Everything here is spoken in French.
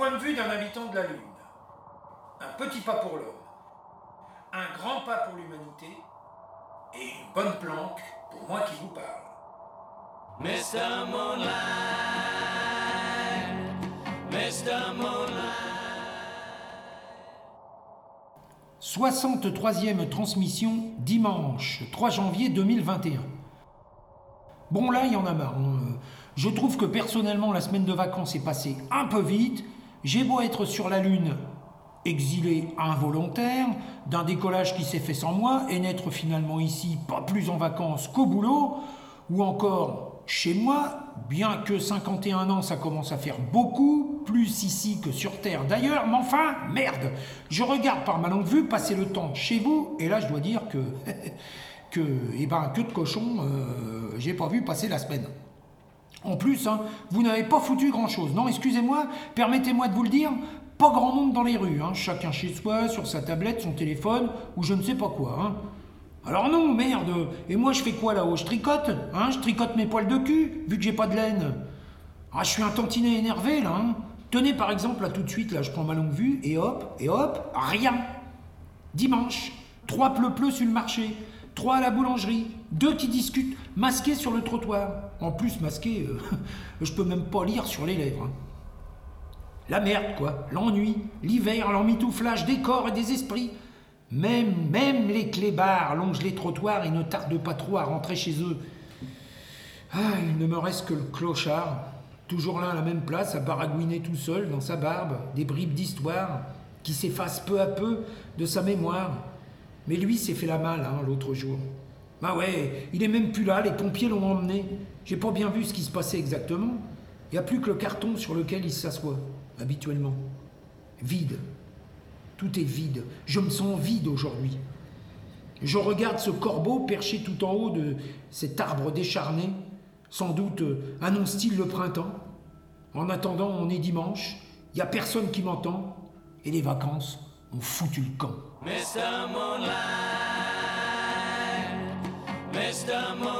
point de vue d'un habitant de la Lune. Un petit pas pour l'homme, un grand pas pour l'humanité et une bonne planque pour moi qui vous parle. Mr. Moonlight, Mr. Moonlight. 63e transmission, dimanche 3 janvier 2021. Bon là, il y en a marre. Je trouve que personnellement, la semaine de vacances est passée un peu vite. J'ai beau être sur la Lune, exilé involontaire, d'un décollage qui s'est fait sans moi, et n'être finalement ici pas plus en vacances qu'au boulot, ou encore chez moi, bien que 51 ans ça commence à faire beaucoup, plus ici que sur Terre d'ailleurs, mais enfin, merde, je regarde par ma longue vue passer le temps chez vous, et là je dois dire que que de cochon, j'ai pas vu passer la semaine. En plus, vous n'avez pas foutu grand-chose. Non, excusez-moi, permettez-moi de vous le dire, pas grand monde dans les rues. Chacun chez soi, sur sa tablette, son téléphone, ou je ne sais pas quoi. Alors non, merde. Et moi, je fais quoi là-haut? Je tricote. Je tricote mes poils de cul, vu que j'ai pas de laine. Ah, je suis un tantinet énervé, là. Tenez, par exemple, là, tout de suite, là, je prends ma longue vue, et hop, rien. Dimanche, 3 pleu sur le marché. 3 à la boulangerie, 2 qui discutent, masqués sur le trottoir. En plus, masqués, je peux même pas lire sur les lèvres. La merde, quoi, l'ennui, l'hiver, l'emmitouflage des corps et des esprits. Même les clébards longent les trottoirs et ne tardent pas trop à rentrer chez eux. Il ne me reste que le clochard, toujours là à la même place, à baragouiner tout seul dans sa barbe, des bribes d'histoire qui s'effacent peu à peu de sa mémoire. Mais lui s'est fait la malle l'autre jour. Bah ouais, il est même plus là, les pompiers l'ont emmené. J'ai pas bien vu ce qui se passait exactement. Il n'y a plus que le carton sur lequel il s'assoit, habituellement. Vide. Tout est vide. Je me sens vide aujourd'hui. Je regarde ce corbeau perché tout en haut de cet arbre décharné. Sans doute annonce-t-il le printemps. En attendant, on est dimanche. Il n'y a personne qui m'entend. Et les vacances ont foutu le camp. Mr. Moonlight, Mr. Moonlight.